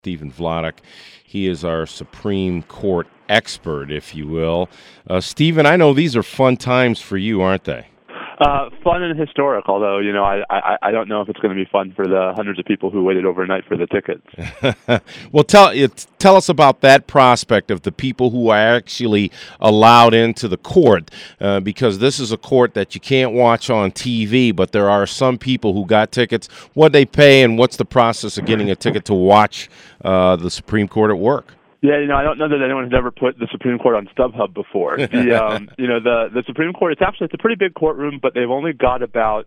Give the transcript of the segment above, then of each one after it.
Stephen Vladeck. He is our Supreme Court expert, if you will. Stephen, I know these are fun times for you, aren't they? Fun and historic, although, I don't know if it's going to be fun for the hundreds of people who waited overnight for the tickets. Well, tell us about that prospect of the people who are actually allowed into the court, because this is a court that you can't watch on TV, but there are some people who got tickets. What they pay, and what's the process of getting a ticket to watch the Supreme Court at work? Yeah, I don't know that anyone has ever put the Supreme Court on StubHub before. The Supreme Court, it's a pretty big courtroom, but they've only got about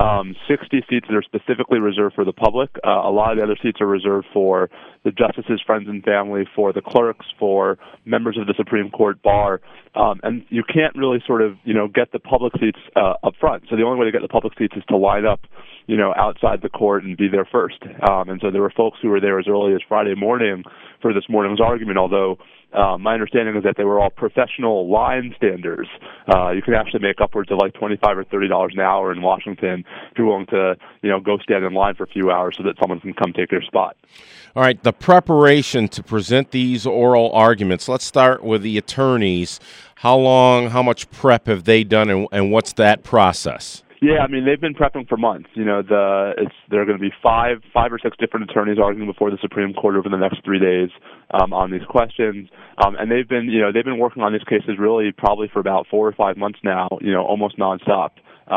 60 seats that are specifically reserved for the public. A lot of the other seats are reserved for the justices' friends and family, for the clerks, for members of the Supreme Court bar. And you can't really get the public seats up front. So the only way to get the public seats is to line up, outside the court and be there first. And so there were folks who were there as early as Friday morning for this morning's argument, although my understanding is that they were all professional line standers. You can actually make upwards of like $25 or $30 an hour in Washington if you're willing to, go stand in line for a few hours so that someone can come take their spot. All right, the preparation to present these oral arguments. Let's start with the attorneys. How much prep have they done, and what's that process? Yeah, they've been prepping for months. There are going to be five or six different attorneys arguing before the Supreme Court over the next 3 days on these questions, and they've been working on these cases really probably for about 4 or 5 months now. Almost nonstop.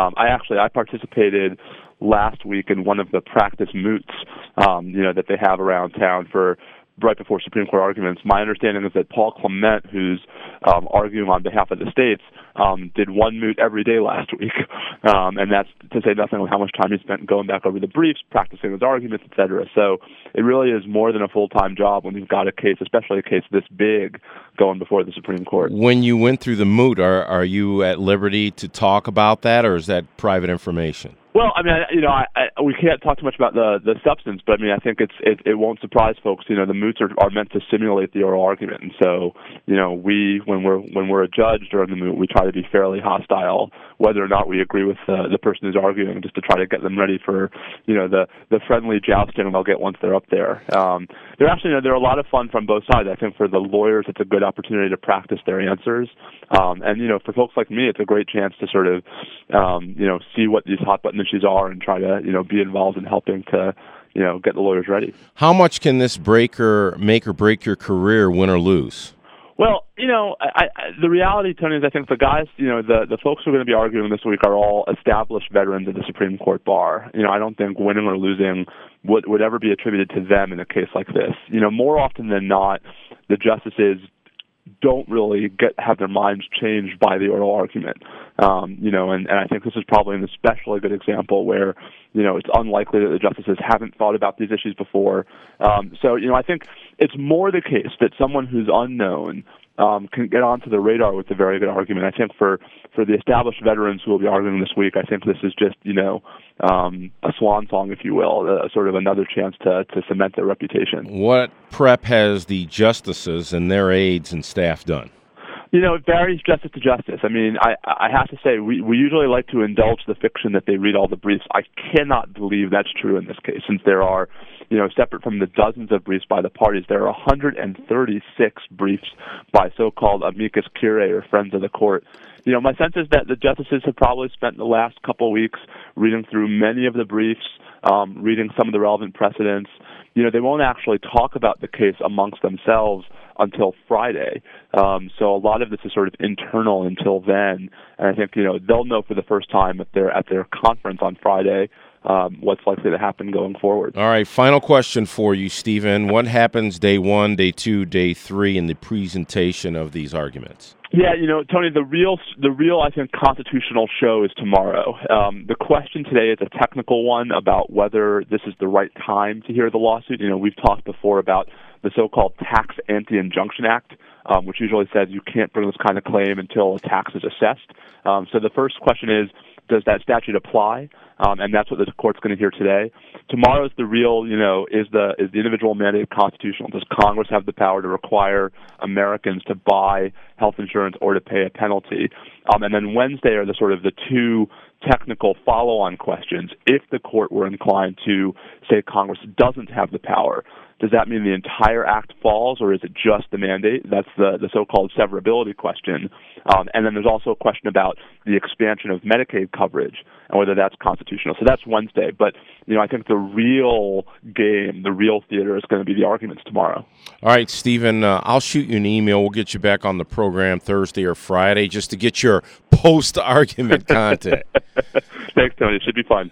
I participated last week in one of the practice moots, that they have around town for right before Supreme Court arguments. My understanding is that Paul Clement, who's arguing on behalf of the states, did one moot every day last week, and that's to say nothing of how much time he spent going back over the briefs, practicing his arguments, etc. So it really is more than a full-time job when you've got a case, especially a case this big, going before the Supreme Court. When you went through the moot, are you at liberty to talk about that, or is that private information? Well, we can't talk too much about the substance, but I think it won't surprise folks. The moots are meant to simulate the oral argument, and so when we're a judge during the moot, we try to be fairly hostile, whether or not we agree with the person who's arguing, just to try to get them ready for the friendly jousting they'll get once they're up there. They're a lot of fun from both sides. I think for the lawyers, it's a good opportunity to practice their answers, and for folks like me, it's a great chance to sort of see what these hot button issues are and try to be involved in helping to get the lawyers ready. How much can this make or break your career, win or lose? Well, the reality, Tony, is I think the guys, the folks who are going to be arguing this week are all established veterans of the Supreme Court bar. I don't think winning or losing would ever be attributed to them in a case like this. More often than not, the justices don't really have their minds changed by the oral argument. And I think this is probably an especially good example where, it's unlikely that the justices haven't thought about these issues before. So I think it's more the case that someone who's unknown can get onto the radar with a very good argument. I think for the established veterans who will be arguing this week, I think this is just, a swan song, if you will, sort of another chance to cement their reputation. What prep has the justices and their aides and staff done? It varies justice to justice. I have to say, we usually like to indulge the fiction that they read all the briefs. I cannot believe that's true in this case, since there are, separate from the dozens of briefs by the parties, there are 136 briefs by so-called amicus curiae, or friends of the court. My sense is that the justices have probably spent the last couple of weeks reading through many of the briefs, reading some of the relevant precedents. They won't actually talk about the case amongst themselves until Friday. So a lot of this is sort of internal until then. And I think, they'll know for the first time at their conference on Friday what's likely to happen going forward. All right, final question for you, Stephen. What happens day 1, day 2, day 3 in the presentation of these arguments? Yeah, Tony, the real, I think, constitutional show is tomorrow. The question today is a technical one about whether this is the right time to hear the lawsuit. We've talked before about the so-called Tax Anti-Injunction Act, which usually says you can't bring this kind of claim until a tax is assessed. So the first question is, does that statute apply? And that's what the court's going to hear today. Tomorrow's the real, is the individual mandate constitutional? Does Congress have the power to require Americans to buy health insurance or to pay a penalty? And then Wednesday are the two technical follow-on questions. If the court were inclined to say Congress doesn't have the power Does that mean the entire act falls, or is it just the mandate? That's the so-called severability question. And then there's also a question about the expansion of Medicaid coverage and whether that's constitutional. So that's Wednesday. But, I think the real game, the real theater is going to be the arguments tomorrow. All right, Stephen, I'll shoot you an email. We'll get you back on the program Thursday or Friday just to get your post-argument content. Thanks, Tony. It should be fun.